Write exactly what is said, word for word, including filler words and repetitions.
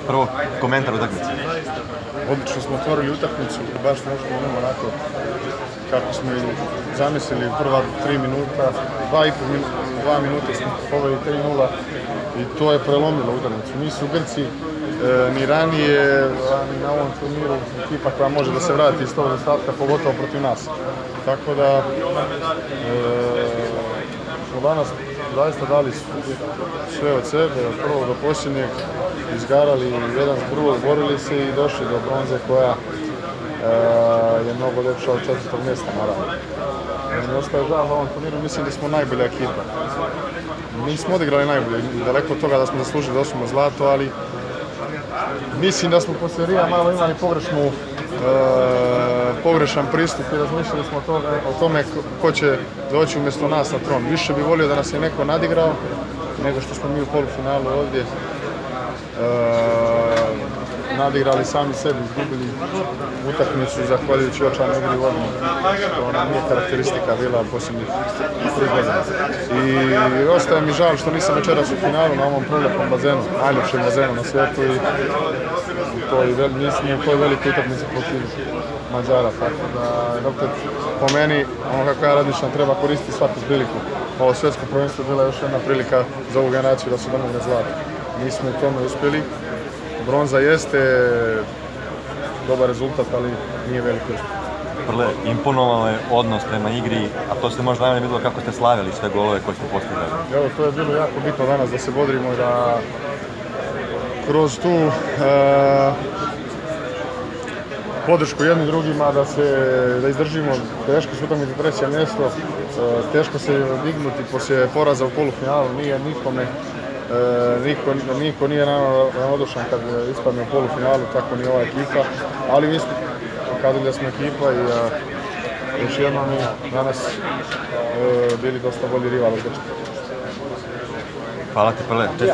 prvo komentar utakmice. Odlično smo otvorili utakmicu, baš možemo imamo onako kako smo i zamislili u prva tri minuta, dva i pol minuta, dva minuta smo poveli tri nula i to je prelomilo utakmicu. Nisu Grci e, ni ranije, ni na ovom turniru ekipa koja može da se vrati iz tog zastatka, pogotovo protiv nas. Tako da e, smo danas zaista dali sve od sebe, od prvog do posljednjeg, izgarali jedan s drugog, borili se i došli do bronze koja e, je mnogo lepša od četvrtog mjesta, naravno. Mi ostaje žal na ovom turniru, mislim da smo najbolja ekipa. Mi smo odigrali najbolje, daleko od toga da smo zaslužili da osvojimo zlato, ali mislim da smo poslije Rija malo imali pogrešnu, e, pogrešan pristup i razmišljali smo o, toga, o tome ko će doći umjesto nas na tron. Više bi volio da nas je neko nadigrao nego što smo mi u polufinalu ovdje e, nadigrali sami sebi, izgubili utakmicu zahvaljujući očajnoj igri u odmah, što nam nije karakteristika bila posljednjih tri godine. I ostaje mi žal što nisam večeras u finalu na ovom prelijepom bazenu, najljepšem bazenu na svijetu i toj, nisam u toj velikoj utakmici protiv Mađara, tako da opet po meni, ono kako ja razmišljam, treba koristiti svaku priliku. Ovo svjetsko prvenstvo bila još jedna prilika za ovu generaciju da se domogne zlato. Mi smo u tome uspjeli. Bronza jeste dobar rezultat, ali nije veliki uspjeh. Prle, imponovalo je odnos prema igri, a to se možda najmanje vidjelo kako ste slavili sve golove koje ste postigli. Evo, to je bilo jako bitno danas da se bodrimo i da kroz tu e, podršku jednim drugima da se da izdržimo. Teško su utakmice treće mjesto, e, teško se dignuti poslije poraza u polufinalu, nije nikome. E, niko, niko nije ravnodušan kad ispadne u polufinalu, tako ni ova ekipa, ali mi smo pokazali da smo ekipa i a, još jednom mi danas e, bili dosta bolji rival od Grčke. Hvala ti, Prle.